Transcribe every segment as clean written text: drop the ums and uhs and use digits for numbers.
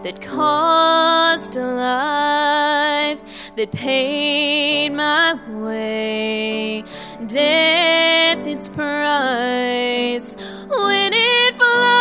that cost a life, that paid my way, death its price, when it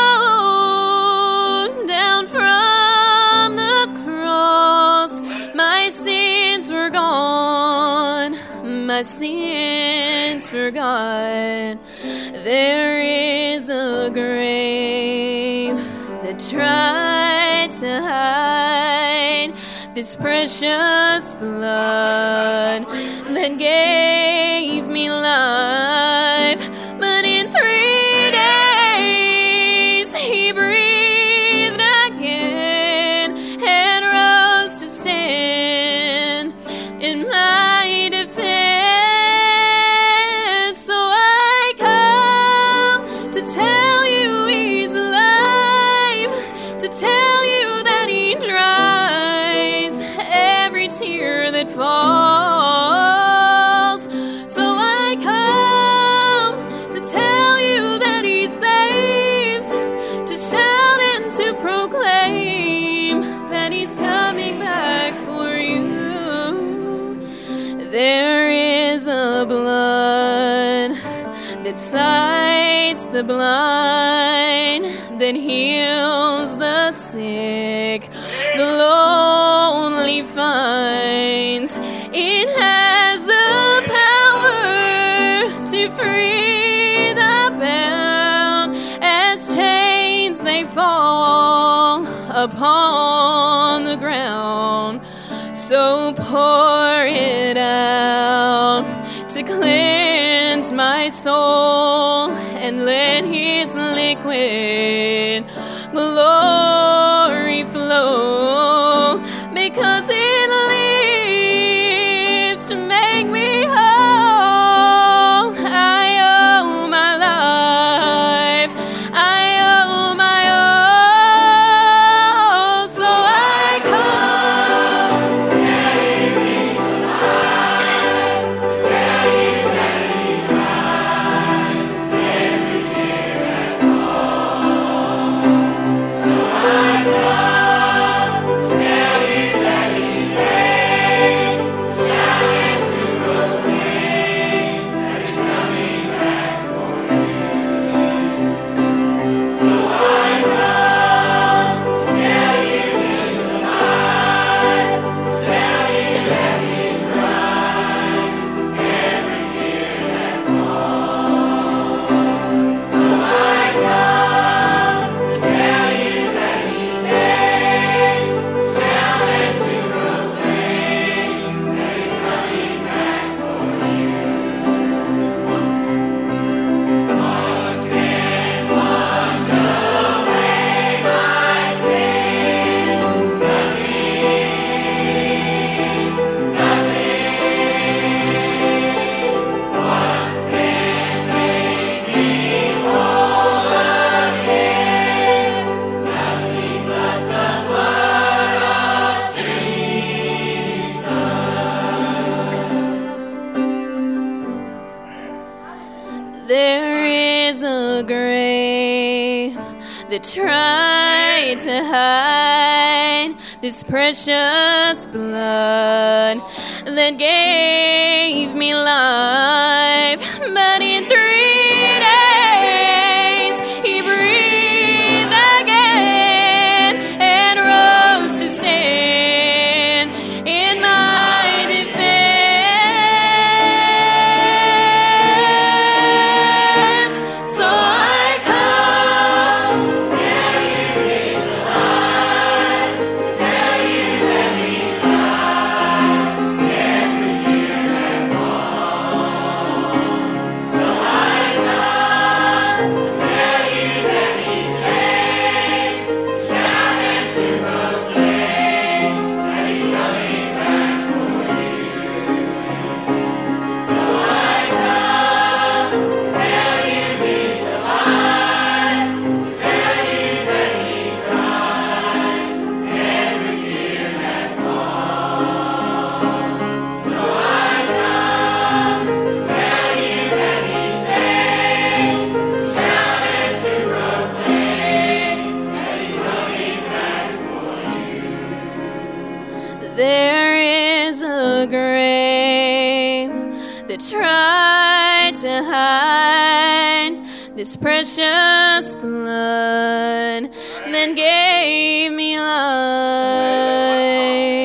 flowed down from the cross. My sins were gone, my sins forgot. There is a grave that tried to hide this precious blood that gave me life. But in 3 days he breathed again and rose to stand in my defense. So I come to tell you he's alive, to tell you that he dries every tear that falls. So I come to tell you that he saves, to shout and to proclaim that he's coming back for you. There is a blood that sights the blind, that heals the sick, the lonely finds. It has the power to free the bound as chains they fall upon the ground. So pour it out to cleanse my soul, and let his liquid glory flow, because it lives to make me whole. I owe my life, I owe my all. So I come, tell you he's alive, tell you that he dries every tear that falls. So I come, tell you that he saves, shouting to proclaim that he's coming back for you. So I come, tell you he's alive, tell you that he dries every tear that falls. So I come to tell you that he saves, shout and to proclaim that he's coming back for you. What can wash away my sin? Nothing, nothing. What can make me whole again? Nothing but the blood of Jesus. There is a grave that tried to hide this precious blood that gave me life. But in 3 days he breathed again and rose to stand in my defense. So I come, tell you he's alive, tell you that he dries every tear that falls. So I There is a grave that tried to hide this precious blood that gave me life.